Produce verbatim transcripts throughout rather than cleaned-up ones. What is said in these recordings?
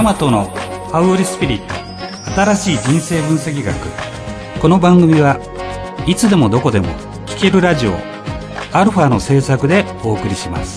ヤマトのハウリスピリット、新しい人生分析学。この番組はいつでもどこでも聴けるラジオアルファの制作でお送りします。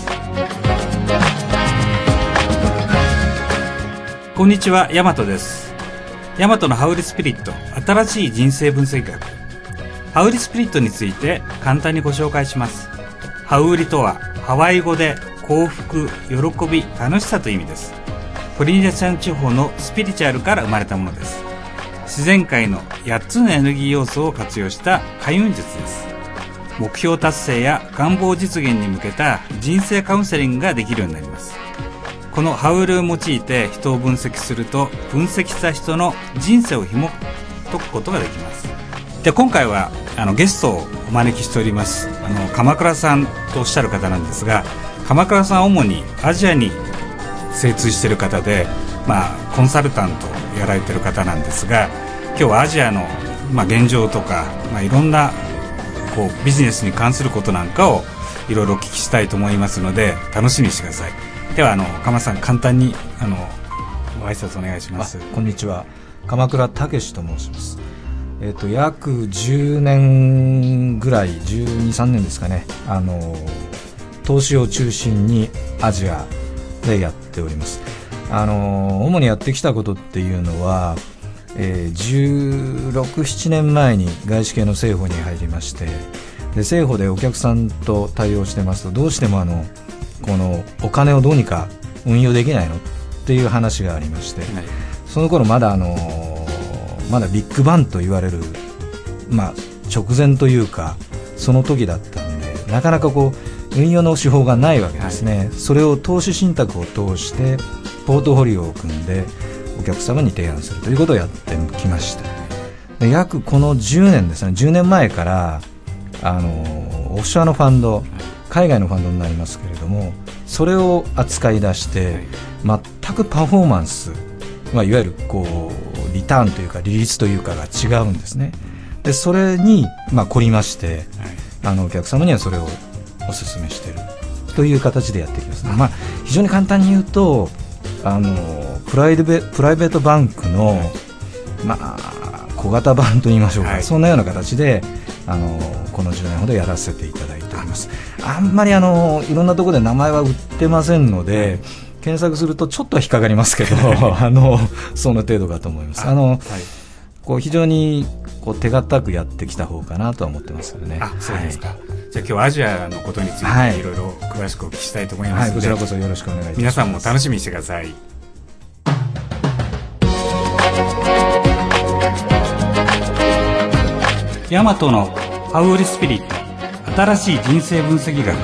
こんにちは、ヤマトです。ヤマトのハウリスピリット、新しい人生分析学。ハウリスピリットについて簡単にご紹介します。ハウリとはハワイ語で幸福、喜び、楽しさという意味です。ポリネシアン地方のスピリチュアルから生まれたものです。自然界のやっつのエネルギー要素を活用した開運術です。目標達成や願望実現に向けた人生カウンセリングができるようになります。このハウルを用いて人を分析すると、分析した人の人生を紐解くことができます。で、今回はあのゲストをお招きしております。あの鎌倉さんとおっしゃる方なんですが、鎌倉さんは主にアジアに精通している方で、まあ、コンサルタントをやられている方なんですが、今日はアジアの、まあ、現状とか、まあ、いろんなこうビジネスに関することなんかをいろいろお聞きしたいと思いますので、楽しみにしてください。ではあの鎌さん、簡単にあのご挨拶お願いします。 こんにちは、鎌倉武と申します。えー、と約じゅうねんぐらい、じゅうに、さんねんですかね、あの投資を中心にアジアでやっております。あの主にやってきたことっていうのは、えー、じゅうろく、ななねんまえに外資系の政府に入りまして、で政府でお客さんと対応してますと、どうしてもあのこのお金をどうにか運用できないのっていう話がありまして、はい、その頃まだあのまだビッグバンと言われる、まあ、直前というかその時だったんで、なかなかこう運用の手法がないわけですね、はい、それを投資信託を通してポートフォリオを組んでお客様に提案するということをやってきました。で約このじゅうねんですね、じゅうねんまえからあのオフショアのファンド、海外のファンドになりますけれども、それを扱い出して全くパフォーマンス、まあ、いわゆるこうリターンというか利率というかが違うんですね。でそれに、まあ、凝りまして、あのお客様にはそれをお勧めしているという形でやっていきますね。まあ、非常に簡単に言うと、あのプライベ、プライベートバンクの、まあ、小型版といいましょうか、はい、そんなような形であのこのじゅうねんほどやらせていただいております。あんまりあのいろんなところで名前は売ってませんので、はい、検索するとちょっとは引っかかりますけどあのその程度かと思います。あの、はい、こう非常にこう手堅くやってきた方かなとは思ってますよね。 あ、そうですか。はい、じゃあ今日アジアのことについていろいろ詳しくお聞きしたいと思いますので、 はいはい、こちらこそよろしくお願いいたします。 皆さんも楽しみにしてください。ヤマトのハウリスピリット、新しい人生分析学。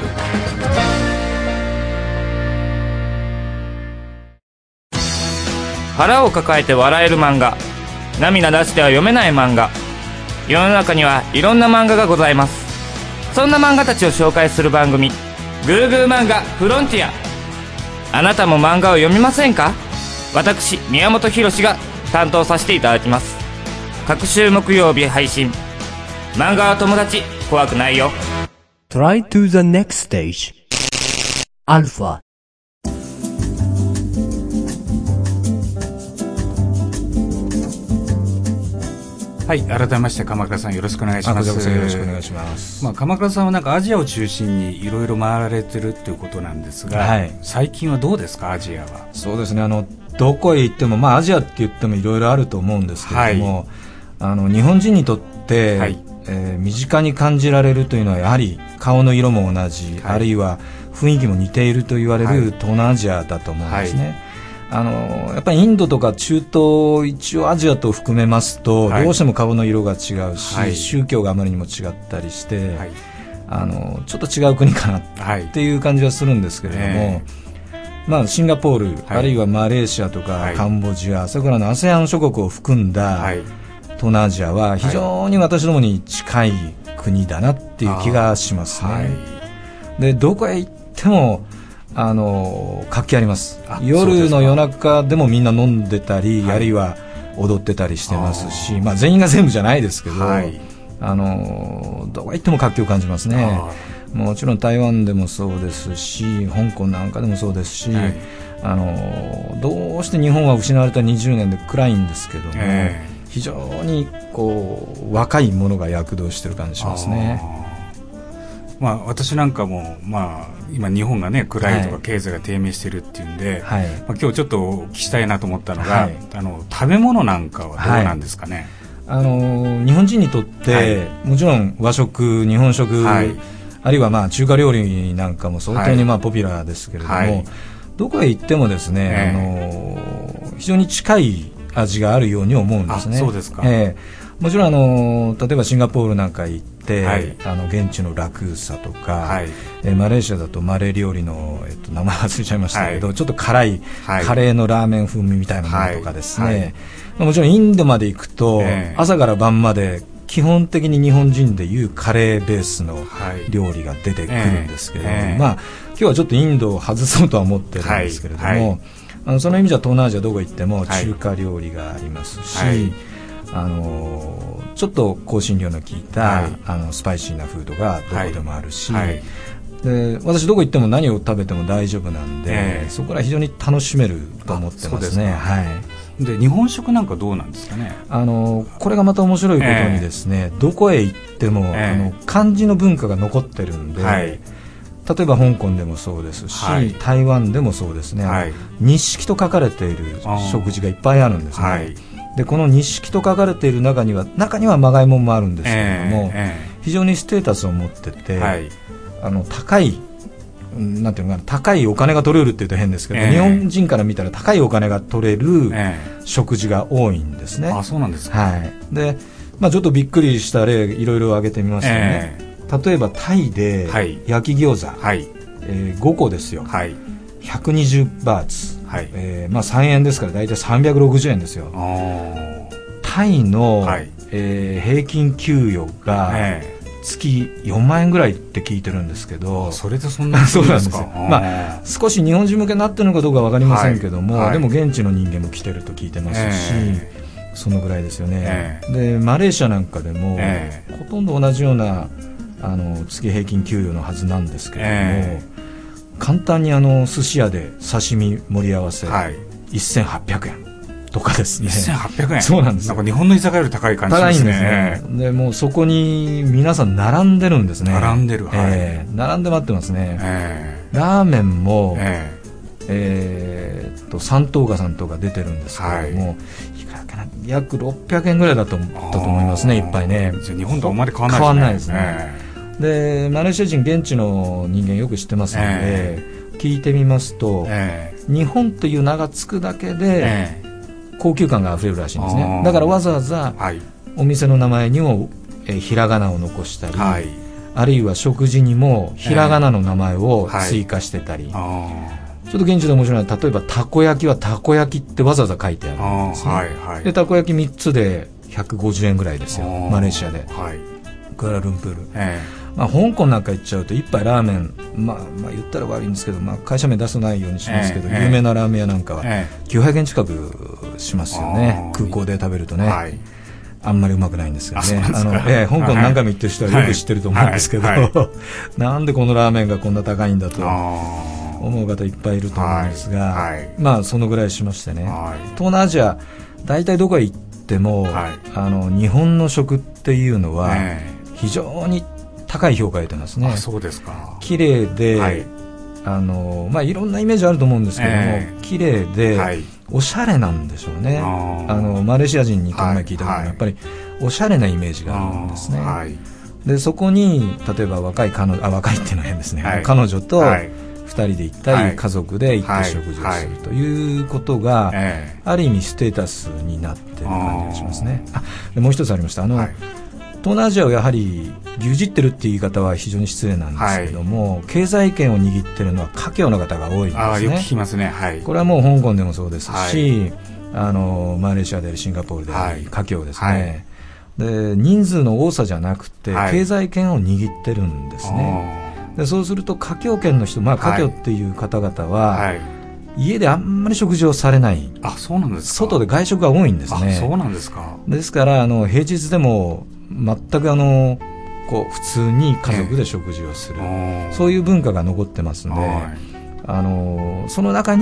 腹を抱えて笑える漫画、涙出しては読めない漫画。世の中にはいろんな漫画がございます。そんな漫画たちを紹介する番組、グーグー漫画フロンティア。あなたも漫画を読みませんか？私宮本浩が担当させていただきます。各週木曜日配信。漫画は友達、怖くないよ。 Try to the next stage アルファ。 はい、改めまして鎌倉さん、よろしくお願いします。 よろしくお願いします。 まあ、鎌倉さんはなんかアジアを中心にいろいろ回られてるっていうことなんですが、はい、最近はどうですか、アジアは。 そうですね、あのどこへ行っても、まあ、アジアって言ってもいろいろあると思うんですけれども、はい、あの日本人にとって、はい、えー、身近に感じられるというのはやはり顔の色も同じ、はい、あるいは雰囲気も似ていると言われる東南アジアだと思うんですね。はい、あのやっぱりインドとか中東、一応アジアと含めますと、はい、どうしても顔の色が違うし、はい、宗教があまりにも違ったりして、はい、あのちょっと違う国かなっていう感じはするんですけれども、はい、まあ、シンガポール、はい、あるいはマレーシアとか、はい、カンボジア、それからの アセアン 諸国を含んだ、はい、東南アジアは非常に私どもに近い国だなっていう気がしますね。はい、でどこへ行ってもあの活気あります。夜の夜中でもみんな飲んでたり、はい、あるいは踊ってたりしてますし、まあ、全員が全部じゃないですけど、はい、あのどこへ行っても活気を感じますね。もちろん台湾でもそうですし、香港なんかでもそうですし、はい、 あのどうして日本は失われたにじゅうねんで暗いんですけども、えー、非常にこう若いものが躍動してる感じしますね。 まあ、私なんかも、まあ、今日本がね暗いとか経済が低迷してるっていうんで、はい、まあ、今日ちょっとお聞きしたいなと思ったのが、はい、あの食べ物なんかはどうなんですかね。 はい、あの日本人にとって、はい、もちろん和食日本食、はい、あるいはまあ中華料理なんかも相当にまあポピュラーですけれども、はい、どこへ行ってもですね、えー、あの非常に近い味があるように思うんですね。 あ、そうですか。 えー、もちろんあの例えばシンガポールなんか行って、はい、あの現地のラクーサとか、はい、えー、マレーシアだとマレー料理の、えっと、名前忘れちゃいましたけど、はい、ちょっと辛い、はい、カレーのラーメン風味みたいなものとかですね、はいはい、もちろんインドまで行くと、えー、朝から晩まで基本的に日本人でいうカレーベースの料理が出てくるんですけれども、はい、えー、まあ、今日はちょっとインドを外そうとは思ってるんですけれども、はいはい、あのその意味じゃ東南アジアどこ行っても中華料理がありますし、はい、あのちょっと香辛料の効いた、はい、あのスパイシーなフードがどこでもあるし、はいはい、で私どこ行っても何を食べても大丈夫なんで、えー、そこら非常に楽しめると思ってますね。はい、で日本食なんかどうなんですかね。 あのこれがまた面白いことにですね、えー、どこへ行っても、えー、あの漢字の文化が残ってるんで、はい、例えば香港でもそうですし、はい、台湾でもそうですね、はい、錦と書かれている食事がいっぱいあるんですね。はい、でこの錦と書かれている中には中にはまがいもんもあるんですけれども、えーえー、非常にステータスを持ってて、はい、あの高いなんていうのかな、高いお金が取れるって言うと変ですけど、えー、日本人から見たら高いお金が取れる食事が多いんですね。 あ、そうなんですか。 はい、で、まあ、ちょっとびっくりした例いろいろ挙げてみますとね、えー、例えばタイで焼き餃子、はい、えー、ごこですよ、はい、ひゃくにじゅうバーツ、はい、えーまあ、さんえんですから大体さんびゃくろくじゅうえんですよ。タイの、はい、えー、平均給与が、えー月よんまんえんぐらいって聞いてるんですけど。 それでそんなにそうなんですよ。まあ、少し日本人向けになってるのかどうか分かりませんけども、はいはい、でも現地の人間も来てると聞いてますし、えー、そのぐらいですよね。えー、でマレーシアなんかでも、えー、ほとんど同じようなあの月平均給与のはずなんですけれども、えー、簡単にあの寿司屋で刺身盛り合わせ、はい、せんはっぴゃくえんとかですね。 せんはっぴゃくえん。 そうなんですよ。 なんか日本の居酒屋より高い感じですね。 高いんですね。でもうそこに皆さん並んでるんですね。 並んでる。はい、 えー、並んで待ってますね。えー、ラーメンも、えーえー、っと三等価さんとか出てるんですけれども、はい、いくらかな、約ろっぴゃくえんぐらいだとだと思いますね、一杯ね。 じゃあ日本とあまり変わらないですね。 変わらないですね。えー、でマレーシア人現地の人間よく知ってますので、えー、聞いてみますと、えー、日本という名がつくだけで、えー高級感があふれるらしいんですね。だからわざわざお店の名前にも、えー、ひらがなを残したり、はい、あるいは食事にもひらがなの名前を追加してたり、えーはい、ちょっと現地で面白いのは例えばたこ焼きはたこ焼きってわざわざ書いてあるんですね。はいはい、でたこ焼きみっつでひゃくごじゅうえんぐらいですよ、マレーシアで、はい、クアラルンプール、えーまあ、香港なんか行っちゃうと一杯ラーメン、まあ、まあ言ったら悪いんですけど、まあ、会社名出さないようにしますけど、えー、有名なラーメン屋なんかはきゅうひゃくえん近くしますよね、空港で食べるとね、はい、あんまりうまくないんですけどね。あの、えー、香港何回も行ってる人はよく知ってると思うんですけど、はいはいはい、なんでこのラーメンがこんな高いんだと思う方いっぱいいると思うんですが、はいはい、まあそのぐらいしましてね、はい、東南アジア大体どこへ行っても、はい、あの日本の食っていうのは非常に高い評価を得てますね。 あ、そうですか。 綺麗で、はい、あのまあ、いろんなイメージあると思うんですけども、えー、綺麗で、はい、おしゃれなんでしょうね。あのマレーシア人にこの前聞いたのは、はい、やっぱりおしゃれなイメージがあるんですね。はい、でそこに例えば若い彼女、あ、若いっていうのは変ですね、はい、彼女とふたりで行ったり、はい、家族で行って食事をするということが、はいはい、ある意味ステータスになっている感じがしますね。あでもう一つありました。あの、はい、東南アジアをやはり牛耳ってるっていう言い方は非常に失礼なんですけども、はい、経済圏を握ってるのは華僑の方が多いんですね。 あ、よく聞きますね。はい、これはもう香港でもそうですし、はい、あのマレーシアでありシンガポールであり、はい、華僑ですね、はい、で人数の多さじゃなくて、はい、経済圏を握ってるんですね。でそうすると華僑圏の人、まあ、華僑っていう方々は、はいはい、家であんまり食事をされない。 あ、そうなんですか。 外で外食が多いんですね。 あ、そうなんですか。 ですからあの平日でも全くあのこう普通に家族で食事をする、えー、そういう文化が残ってますので、はい、あのその中に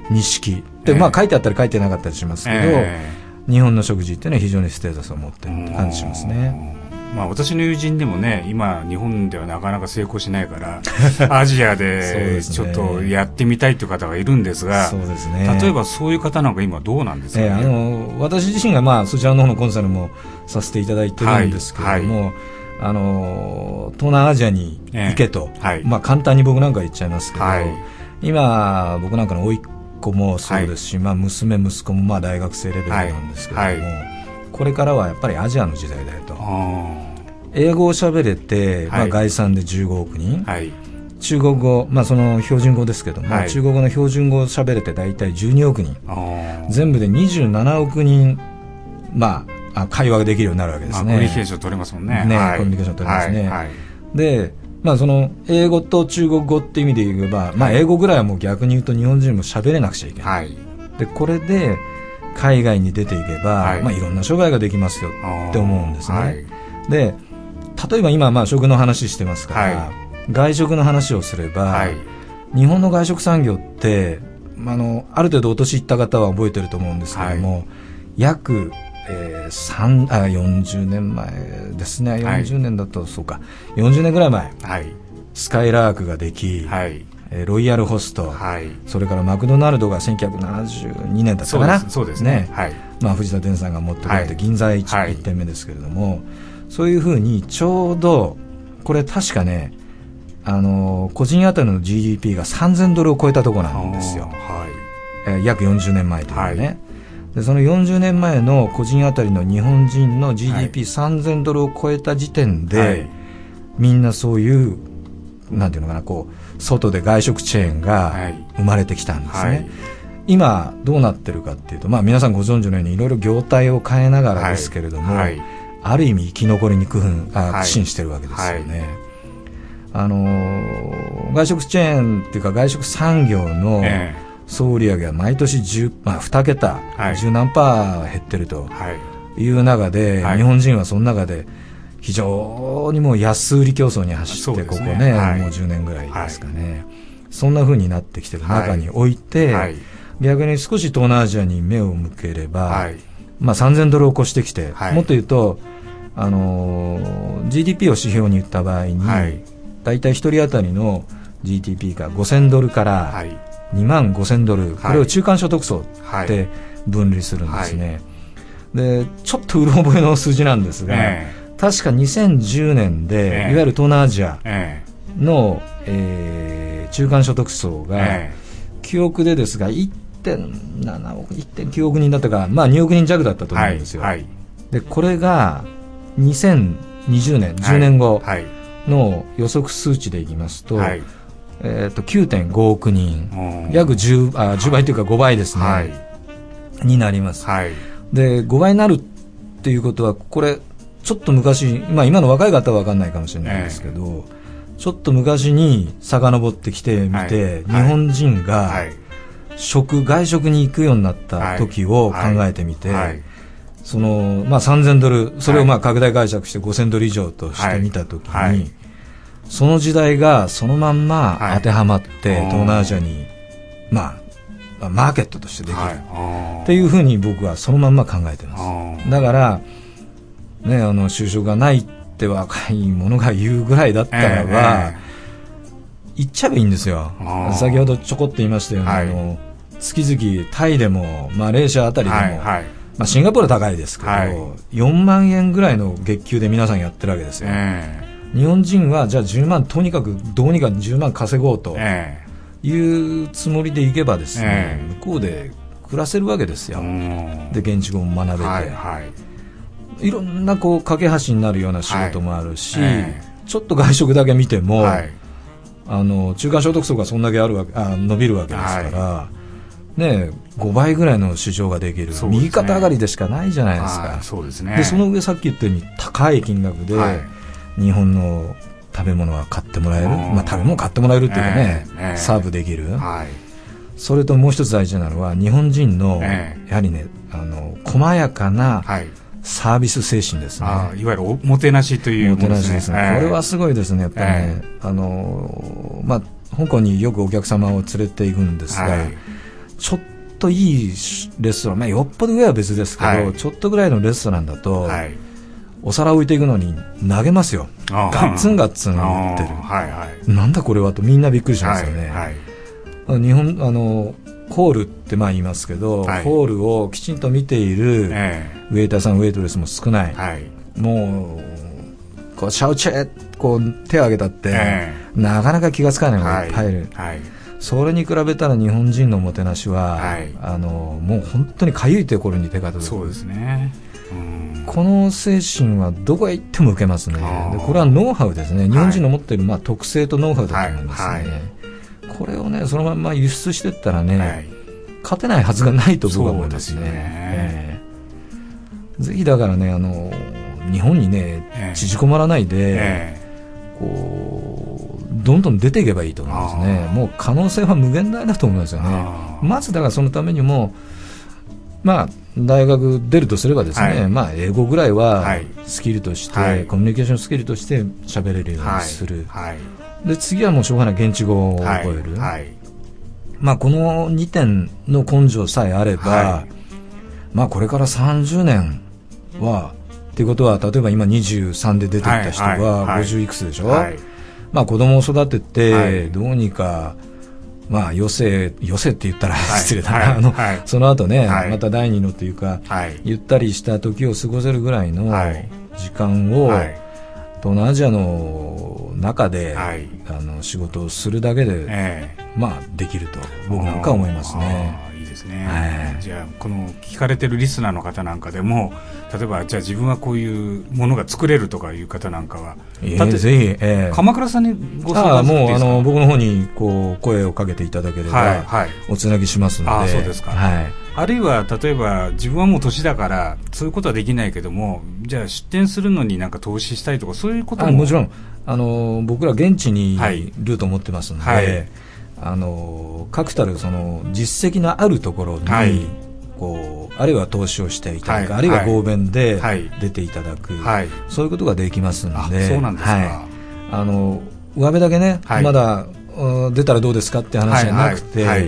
錦で、 えー、 まあ書いてあったり書いてなかったりしますけど、 えー、 日本の食事っていうのは非常にステータスを持ってるって感じしますね。 まあ、私の友人でもね、今日本ではなかなか成功しないからアジアでちょっとやってみたいという方がいるんですが、 そうですね、 例えばそういう方なんか今どうなんですかね。 えー、あの私自身がまあそちらの方のコンサルもさせていただいてるんですけれども、はいはい、あの東南アジアに行けと、えーはい、まあ、簡単に僕なんか言っちゃいますけど、はい、今僕なんかの甥っ子もそうですし、はい、まあ、娘息子もまあ大学生レベルなんですけれども、はいはい、これからはやっぱりアジアの時代だよと。英語を喋れて、まあ、概算でじゅうごおくにん、はい、中国語、まあ、その標準語ですけども、はい、中国語の標準語を喋れて大体じゅうにおくにん、全部でにじゅうななおくにん、まあ、会話ができるようになるわけですね。 コミュニケーション取れますもんね。 ね、 はい、 コミュニケーション取れますね。はいはい、で、まあ、その英語と中国語っていう意味で言えば、まあ、英語ぐらいはもう逆に言うと日本人も喋れなくちゃいけない。はい、でこれで海外に出ていけば、はい、まあ、いろんな商売ができますよって思うんですね。はい、で例えば今まあ食の話してますから、はい、外食の話をすれば、はい、日本の外食産業って、まあ、あのある程度お年いった方は覚えてると思うんですけども、はい、約、えー、さんあよんじゅうねんまえですね。よんじゅうねんだと、はい、そうかよんじゅうねんぐらい前、はい、スカイラークができ、はい、ロイヤルホスト、はい、それからマクドナルドがせんきゅうひゃくななじゅうにねんだったかな。 そうですね、はい、 まあ、藤田伝さんが持ってくれて、はい、銀座 いち,、はい、いってんめですけれども、そういうふうにちょうどこれ確かね、あの個人当たりの ジーディーピー がさんぜんドルを超えたところなんですよ、はい、えー、約よんじゅうねんまえというのね、はい、でそのよんじゅうねんまえの個人当たりの日本人の ジーディーピーさんぜん ドルを超えた時点で、はい、みんなそういうなんていうのかな、こう外で外食チェーンが生まれてきたんですね、はい、今どうなってるかっていうと、まあ、皆さんご存知のようにいろいろ業態を変えながらですけれども、はいはい、ある意味生き残りに苦奮あ苦心してるわけですよね、はい、あのー、外食チェーンっていうか外食産業の総売上は毎年じゅう、まあ、に桁、はい、じゅう何パー減ってるという中で、はい、日本人はその中で非常にもう安売り競争に走って、ここね、はい、もうじゅうねんぐらいですかね、はい、そんな風になってきてる中において、はいはい、逆に少し東南アジアに目を向ければ、はい、まあ、さんぜんドルを越してきて、はい、もっと言うと、あのー、ジーディーピー を指標に言った場合に、はい、だいたいひとり当たりの ジーディーピー がごせんドルからにまんごせんドル、はい、これを中間所得層って分類するんですね、はい、でちょっとうろ覚えの数字なんですが、えー、確かにせんじゅうねんで、えー、いわゆる東南アジアの、えー、中間所得層が、えー、記憶でですが いってんななおく いってんきゅうおく人だったか、まあ、におく人弱だったと思うんですよ、はいはい、でこれがにせんにじゅうねん、じゅうねんごの予測数値でいきますと、はい、えー、と きゅうてんごおく人、約 10, あじゅうばいというかごばいですね、はい、になります、はい、でごばいになるっていうことは、これちょっと昔、まあ、今の若い方は分かんないかもしれないですけど、えー、ちょっと昔に遡ってきてみて、はい、日本人が食、外食に行くようになった時を考えてみて、はいはいはい、そのまあ、さんぜんドル、それをまあ拡大解釈してごせんドル以上としてみたときに、はいはい、その時代がそのまんま当てはまって、はい、東南アジアに、まあ、マーケットとしてできる、はい、っていうふうに僕はそのまんま考えてます。だから、ね、あの就職がないって若い者が言うぐらいだったらば、えー、行っちゃえばいいんですよ。先ほどちょこっと言いましたように、はい、あの月々タイでもマレーシアあたりでも、はいはい、まあ、シンガポールは高いですけど、はい、よんまんえんぐらいの月給で皆さんやってるわけですよ、えー、日本人はじゃあじゅうまん、とにかくどうにかじゅうまん稼ごうというつもりでいけばですね、えー、向こうで暮らせるわけですよ。で現地語も学べて、はいはい、いろんなこう架け橋になるような仕事もあるし、はい、えー、ちょっと外食だけ見ても、はい、あの中間所得層がそんだけあるわけ、あ伸びるわけですから、はい、ね、ごばいぐらいの市場ができる、ね、右肩上がりでしかないじゃないですか。 そうですね。 でその上さっき言ったように高い金額で、はい、日本の食べ物は買ってもらえる、まあ、食べ物買ってもらえるっていうかね、えーえー、サーブできる、はい、それともう一つ大事なのは日本人の、えー、やはりね、あの細やかなサービス精神ですね、 はい、あいわゆるおもてなしというものですね。もてなしですね、えー、これはすごいですね、やっぱりね、えー、あのまあ香港によくお客様を連れて行くんですが、はい、 ちょっといいレストラン、まあ、よっぽど上は別ですけど、はい、ちょっとぐらいのレストランだと、はい、お皿置いていくのに投げますよ。ガッツンガッツン言ってる、はいはい、なんだこれはとみんなびっくりしますよね、はいはい、日本あのホールってまあ言いますけど、はい、ホールをきちんと見ているウェイターさんウェイトレスも少ない、はい、もうこうシャウチェこう手を挙げたって、えー、なかなか気がつかないのがいっぱいいる、はいはい、それに比べたら日本人のもてなしは、はい、あのもう本当にかゆいところに手が届く。 そうですね、うん、 この精神はどこへ行っても受けますね。でこれはノウハウですね。日本人の持っている、まあ、特性とノウハウだと思いますね、はいはい、これをねそのまま輸出していったらね、はい、勝てないはずがないと僕は思いますね。そうですね、えー、ぜひだからねあの日本にね、えー、縮こまらないで、えー、こうどんどん出ていけばいいと思いますね。もう可能性は無限大だと思いますよね。まずだからそのためにもまあ大学出るとすればですね、はい、まあ英語ぐらいはスキルとして、はい、コミュニケーションスキルとして喋れるようにする、はいはい、で次はもうしょうがない現地語を覚える、はいはい、まあこのにてんの根性さえあれば、はい、まあこれからさんじゅうねんはっていうことは例えば今にじゅうさんで出てきた人がごじゅういくつでしょ、はいはいはい、まあ子供を育ててどうにかまあ余生余生って言ったら失礼だな、はいあのはい、その後ね、はい、また第二のというか、はい、ゆったりした時を過ごせるぐらいの時間を、はい、東南アジアの中で、はい、あの仕事をするだけで、えー、まあできると僕なんか思いますね。 いいですね、はい、じゃあこの聞かれてるリスナーの方なんかでも例えばじゃあ自分はこういうものが作れるとかいう方なんかは、 えー、ぜひ、えー、 鎌倉さんにご相談するんですか。 あもうあの僕の方にこう声をかけていただければ、はいはい、おつなぎしますので。 あそうですか、はい、あるいは例えば自分はもう年だからそういうことはできないけどもじゃあ出店するのになんか投資したいとかそういうことも。 あもちろんあの僕ら現地にルートを持ってますので、はいはい、あの確たるその実績のあるところに、はい、こうあるいは投資をしていただく、はい、あるいは合弁で出ていただく、はい、そういうことができますので。 あそうなんですか、はい、 あの上辺だけね、はい、まだ出たらどうですかって話じゃなくて、はいはいはい、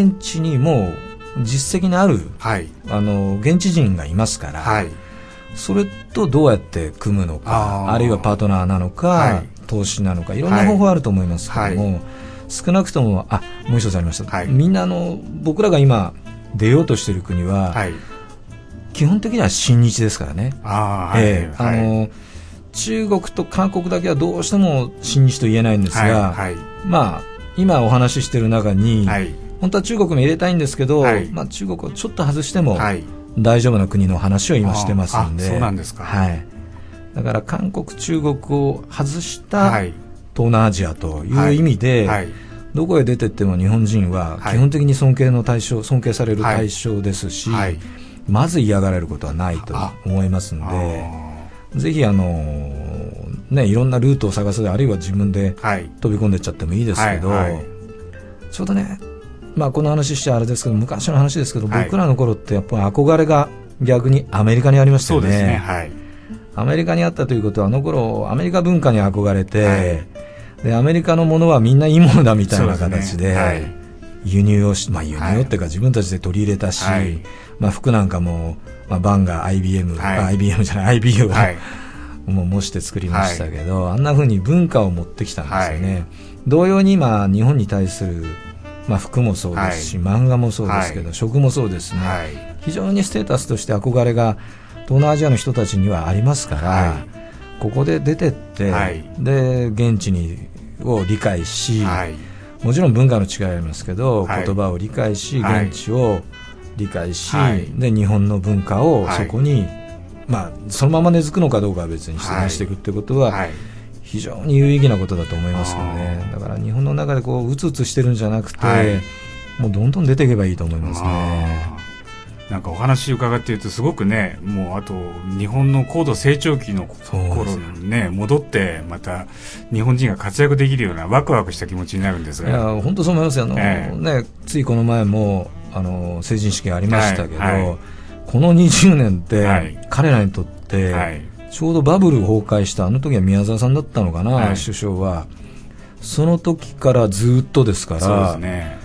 現地にも実績のある、はい、あの現地人がいますから、はい、それとどうやって組むのか あ, あるいはパートナーなのか、はい、投資なのかいろんな方法あると思いますけども、はい、少なくともあもう一つありました、はい、みんなあの僕らが今出ようとしている国は、はい、基本的には親日ですからね。あ、えーはい、あの中国と韓国だけはどうしても親日と言えないんですが、はいはい、まあ今お話ししている中に、はい、本当は中国も入れたいんですけど、はい、まあ、中国をちょっと外しても大丈夫な国の話を今してますんで。 そうなんですか、 はい、だから韓国中国を外した東南アジアという意味で、はいはい、どこへ出てっても日本人は基本的に尊敬の対象、尊敬される対象ですし、はいはい、まず嫌がられることはないと思いますので、ぜひあの、ね、いろんなルートを探すあるいは自分で飛び込んでっちゃってもいいですけど、はいはいはい、ちょうどね、まあ、この話しちゃあれですけど昔の話ですけど、はい、僕らの頃ってやっぱり憧れが逆にアメリカにありましたよね。そうですね、はい、アメリカにあったということはあの頃アメリカ文化に憧れて、はい、でアメリカのものはみんないいものだみたいな形で、ねはい、輸入をし、まあ、輸入っていうか自分たちで取り入れたし、はい、まあ、服なんかも、まあ、バンが アイビーエム、はい、アイビーエム じゃない アイビーユー を、はい、もう模して作りましたけど、はい、あんな風に文化を持ってきたんですよね、はい、同様に今日本に対する、まあ、服もそうですし、はい、漫画もそうですけど、はい、食もそうですね、はい、非常にステータスとして憧れが東南アジアの人たちにはありますから、はい、ここで出てって、はい、で現地にを理解し、はい、もちろん文化の違いありますけど、はい、言葉を理解し現地を理解し、はい、で日本の文化をそこに、はい、まあ、そのまま根付くのかどうかは別にして出していくってことは、はい、非常に有意義なことだと思いますよね。だから日本の中でこううつうつしてるんじゃなくて、はい、もうどんどん出ていけばいいと思いますね。 なんかお話伺っているとすごくね、もうあと日本の高度成長期の頃にね戻ってまた日本人が活躍できるようなワクワクした気持ちになるんですが、 いや本当そう思いますよ。あの、えーね、ついこの前もあの成人式ありましたけど、はいはい、このにじゅうねんって、はい、彼らにとって、はい、ちょうどバブル崩壊したあの時は宮沢さんだったのかな、はい、首相はその時からずっとですから、そうですね、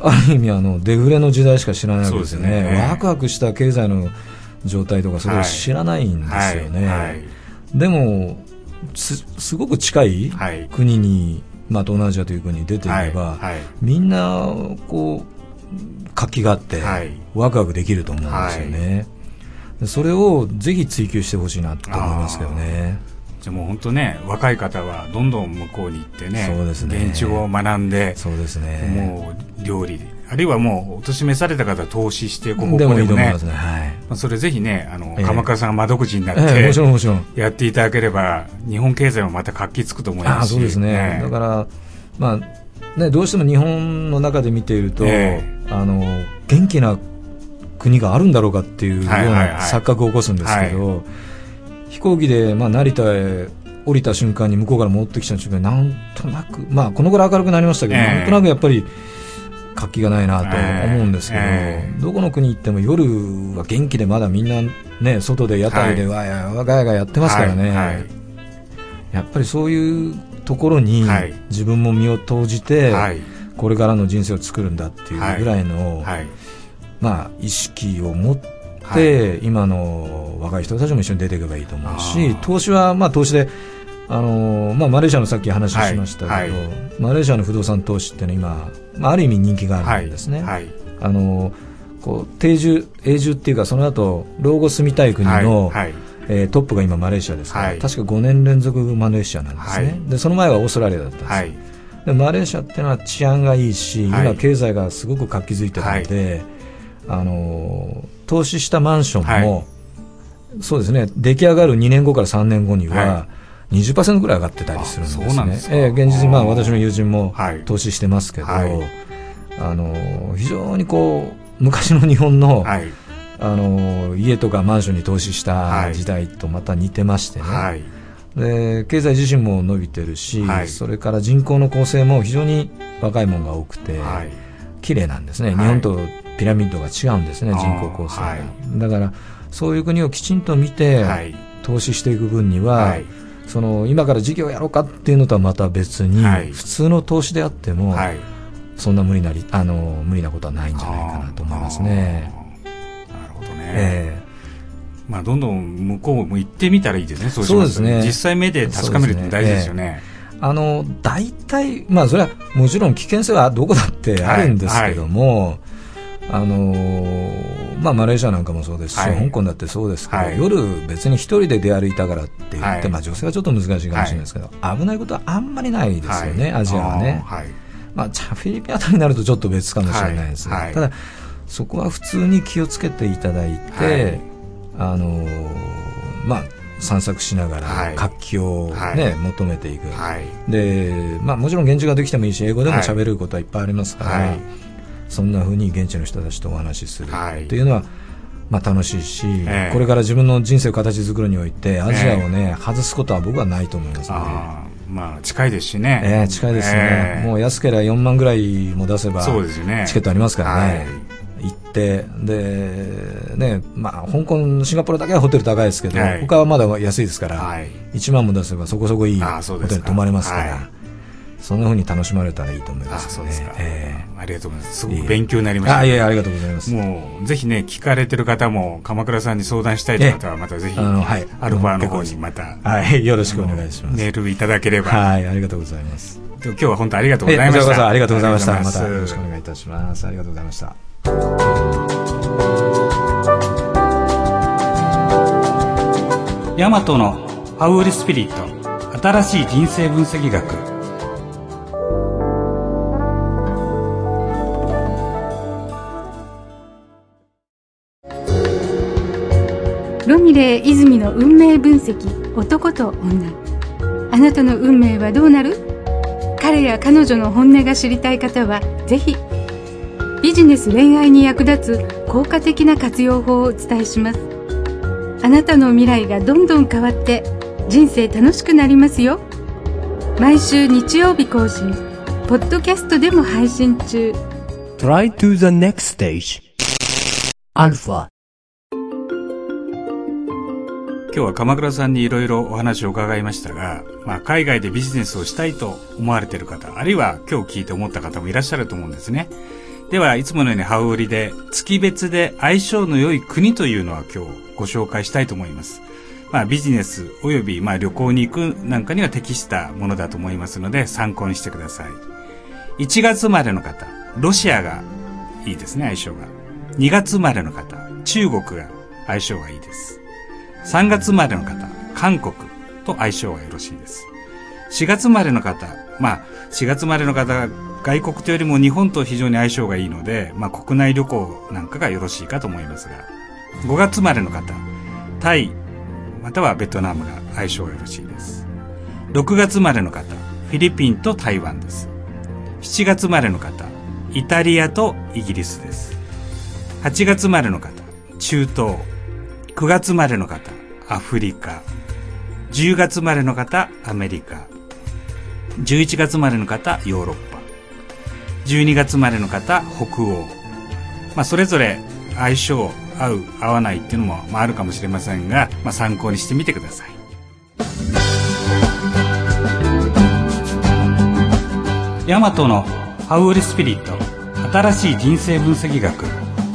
ある意味あのデフレの時代しか知らないわけですよね。 そうですね。 ワクワクした経済の状態とかそれを知らないんですよね。はいはいはい、でも す, すごく近い国に、まあ、東南アジアという国に出ていれば、はいはい、みんなこう活気があって、はい、ワクワクできると思うんですよね。はい、それをぜひ追求してほしいなと思いますけどね。 じゃあもう本当ね、若い方はどんどん向こうに行ってね、 そうですね、 現地語を学んで、 そうですね、 もう料理あるいはもうお年めされた方は投資していく方向でもね、でもいいと思いますね、はい、まあ、それぜひね、あの、えー、鎌倉さんが窓口になって、えー、もちろんもちろんやっていただければ日本経済もまた活気つくと思いますし。 あ、そうですね、ね、だから、まあね、どうしても日本の中で見ていると、えー、あの元気な国があるんだろうかっていうような錯覚を起こすんですけど、はいはいはい、飛行機で、まあ、成田へ降りた瞬間に向こうから戻ってきた瞬間になんとなく、まあ、このぐらい明るくなりましたけど、えー、なんとなくやっぱり活気がないなと思うんですけど、えーえー、どこの国行っても夜は元気でまだみんな、ね、外で屋台でわやわがやがやってますからね、はいはい、やっぱりそういうところに自分も身を投じて、はい、これからの人生を作るんだっていうぐらいの、はいはい、まあ、意識を持ってはい、今の若い人たちも一緒に出ていけばいいと思うし、投資はまあ投資で、あのーまあ、マレーシアのさっき話しましたけど、はいはい、マレーシアの不動産投資っていうのは今、まあ、ある意味人気があるんですね、はいはい、あのー、こう定住永住っていうかその後老後住みたい国の、はいはい、えー、トップが今マレーシアですから、はい、確かごねん連続マレーシアなんですね、はい、でその前はオーストラリアだったんです、はい、でマレーシアっていうのは治安がいいし、はい、今経済がすごく活気づいてるので、はい、あのー投資したマンションも、はい、そうですね、出来上がるにねんごからさんねんごには にじゅっパーセント ぐらい上がってたりするんですね。そうなんですか。えー、現実にまあ私の友人も投資してますけど、はい、あの非常にこう昔の日本の、はい、あの家とかマンションに投資した時代とまた似てましてね、はい、で経済自身も伸びてるし、はい、それから人口の構成も非常に若いものが多くて、はい、綺麗なんですね、はい、日本とピラミッドが違うんですね、人口構成が、はい、だからそういう国をきちんと見て、はい、投資していく分には、はい、その今から事業をやろうかっていうのとはまた別に、はい、普通の投資であっても、はい、そんな無理なりあの無理なことはないんじゃないかなと思いますね。 なるほどね、えーまあ、どんどん向こうも行ってみたらいいですね。そうしますとね、実際目で確かめるって大事ですよね。 あの大体、まあ、それはもちろん危険性はどこだってあるんですけども、はいはい、あのーまあ、マレーシアなんかもそうですし、はい、香港だってそうですけど、はい、夜別に一人で出歩いたからって言って、はい、まあ、女性はちょっと難しいかもしれないですけど、はい、危ないことはあんまりないですよね、はい、アジアはね、はい、まあ、じゃあフィリピンあたりになるとちょっと別かもしれないですが、はいはい、ただそこは普通に気をつけていただいて、はい、あのーまあ、散策しながら活気を、ね、はい、求めていく、はい、で、まあ、もちろん現地ができてもいいし英語でも喋ることはいっぱいありますから、はい、そんな風に現地の人たちとお話しするっていうのは、まあ、楽しいし、えー、これから自分の人生を形作るにおいてアジアを、ね、えー、外すことは僕はないと思いますね。 あ、まあ、近いですしね、 えー、近いですね、えー、もう安ければよんまんぐらいも出せばそうですよ、ね、チケットありますからね、はい、行ってで、ね、まあ、香港シンガポールだけはホテル高いですけど、はい、他はまだ安いですから、はい、いちまんも出せばそこそこいいホテル泊まれますから、はい、そんな風に楽しまれたらいいと思います、ね。あ、そうですか、えー、ありがとうございます。すごく勉強になりました、ね。 あ、いやいや、ありがとうございます。 もうぜひね、聞かれてる方も鎌倉さんに相談したいという方はまたぜひ、あの、はい、アルファの方にまた、 はい、よろしくお願いします。 メールいただければ。 はい、ありがとうございます。 今日は本当ありがとうございました。 こちらこそありがとうございました。またよろしくお願いいたします。ありがとうございました。 ヤマトのハウリスピリット、新しい人生分析学。 ロミレイ泉の運命分析、男と女。あなたの運命はどうなる？彼や彼女の本音が知りたい方はぜひ。ビジネス恋愛に役立つ効果的な活用法をお伝えします。あなたの未来がどんどん変わって人生楽しくなりますよ。毎週日曜日更新、ポッドキャストでも配信中。 Try to the next stage アルファ。 今日は鎌倉さんにいろいろお話を伺いましたが、まあ、海外でビジネスをしたいと思われている方、あるいは今日聞いて思った方もいらっしゃると思うんですね。 では、いつものようにハウリで月別で相性の良い国というのは今日ご紹介したいと思います。まあビジネスおよびまあ旅行に行くなんかには適したものだと思いますので参考にしてください。いちがつ生まれの方、ロシアがいいですね、相性が。にがつ生まれの方、中国が相性がいいです。さんがつ生まれの方、韓国と相性がよろしいです。しがつ生まれの方、まあしがつ生まれの方、外国というよりも日本と非常に相性がいいので、まあ国内旅行なんかがよろしいかと思いますが、ごがつ生まれの方、タイまたはベトナムが相性がよろしいです。ろくがつ生まれの方、フィリピンと台湾です。しちがつ生まれの方、イタリアとイギリスです。はちがつ生まれの方、中東。くがつ生まれの方、アフリカ。じゅうがつ生まれの方、アメリカ。じゅういちがつ生まれの方、ヨーロッパ。じゅうにがつ生まれの方、北欧。まあそれぞれ相性合う合わないっていうのも、まあ、あるかもしれませんが、まあ、参考にしてみてください。ヤマトのハウリスピリット、新しい人生分析学。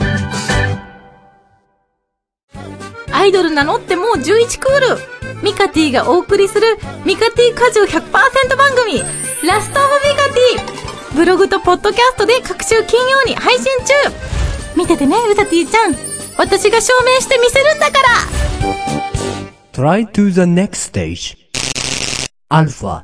アイドル名乗ってもうじゅういちクール、ミカティがお送りするミカティ果汁 ひゃくパーセント 番組ラストオブミカティ、ブログとポッドキャストで各週金曜に配信中。見ててね、ウサティちゃん、私が証明してみせるんだから。 Try to the next stage. Alpha.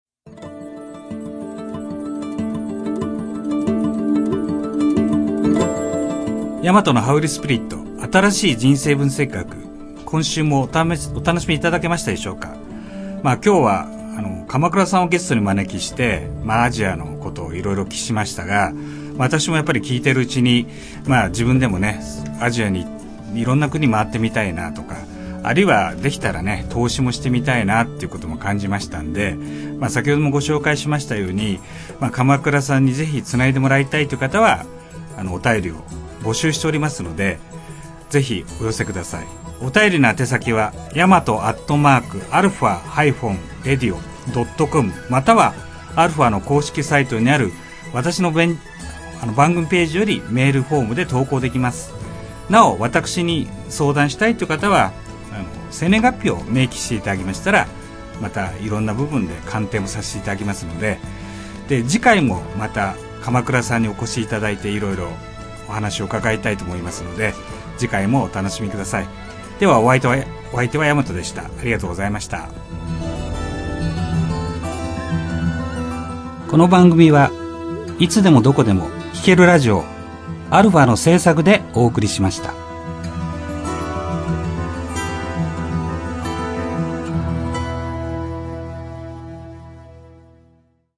ヤマトのハウリスピリット、新しい人生分析学。今週もお試しお楽しみいただけましたでしょうか。まあ今日はあの鎌倉さんをゲストに招きして、まあアジアのことをいろいろ聞きしましたが、私もやっぱり聞いてるうちに、まあ自分でもね、アジアにいろんな国回ってみたいなとか、あるいはできたらね、投資もしてみたいなっていうことも感じましたんで、まあ先ほどもご紹介しましたように、まあ鎌倉さんにぜひつないでもらいたいという方は、あのお便りを募集しておりますので、ぜひお寄せください。お便りの宛先は、ヤマトアットマークアルファハイフォンレディオドットコム、またはアルファの公式サイトにある私の弁あの番組ページよりメールフォームで投稿できます。なお、私に相談したいという方は、あの生年月日を明記していただきましたら、またいろんな部分で鑑定もさせていただきますので、で次回もまた鎌倉さんにお越しいただいていろいろお話を伺いたいと思いますので、次回もお楽しみください。ではお相手はお相手は大和でした。ありがとうございました。この番組はいつでもどこでも聞けるラジオアルファの制作でお送りしました。